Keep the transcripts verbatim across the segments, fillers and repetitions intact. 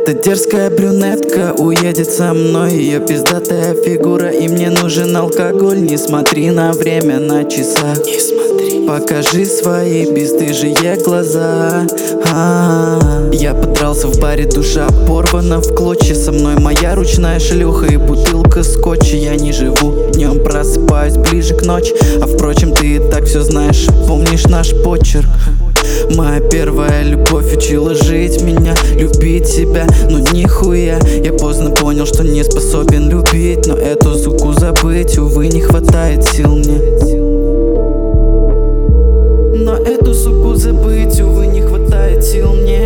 Эта дерзкая брюнетка уедет со мной. Ее пиздатая фигура, и мне нужен алкоголь. Не смотри на время на часах, не смотри. Покажи свои бесстыжие глаза. А-а-а. Я подрался в баре, душа порвана в клочья. Со мной моя ручная шлюха и бутылка скотча. Я не живу днем, просыпаюсь ближе к ночи. А впрочем, ты и так все знаешь, помнишь наш почерк. Моя первая любовь учила жить меня, любить себя, но нихуя. Я поздно понял, что не способен любить, но эту суку забыть, увы, не хватает сил мне. Но эту суку забыть, увы, не хватает сил мне.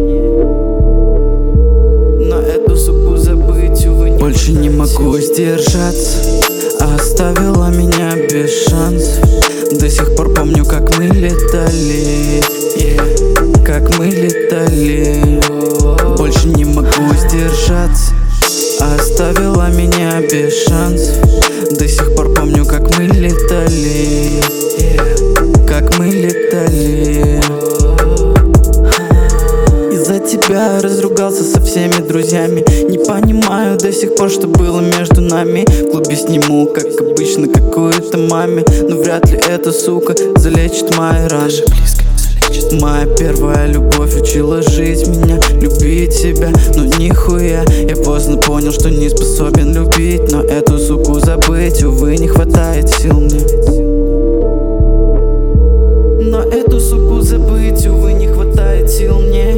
Но эту суку забыть, увы, не больше не могу сдержаться. Оставила меня без шансов. До сих пор помню, как мы летали, yeah. Как мы летали. Больше не могу сдержаться. Оставила меня без шансов. До сих пор помню, как мы летали, yeah. Как мы летали. Из-за тебя разругался со всеми друзьями. Не понимаю до сих пор, что было между нами. В клубе сниму, как обычно, какую-то маме. Но вряд ли эта сука залечит мои раны. Моя первая любовь учила жить меня, любить себя, но нихуя. Я поздно понял, что не способен любить, но эту суку забыть, увы, не хватает сил мне. Но эту суку забыть, увы, не хватает сил мне.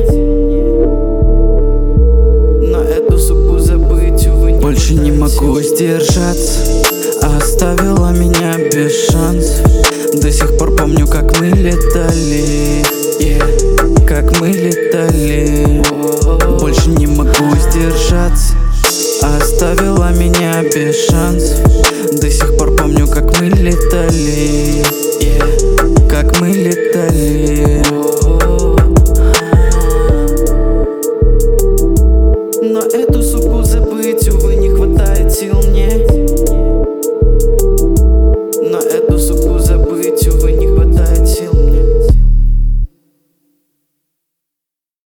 Но эту суку забыть, увы, не больше не могу сдержаться. Оставила меня без шансов. До сих пор помню, как мы летали, yeah. Как мы летали. Больше не могу сдержаться. Оставила меня без шансов. До сих пор помню, как мы летали, yeah. Как мы летали. Но эту суку забыть, увы, не хватает сил мне.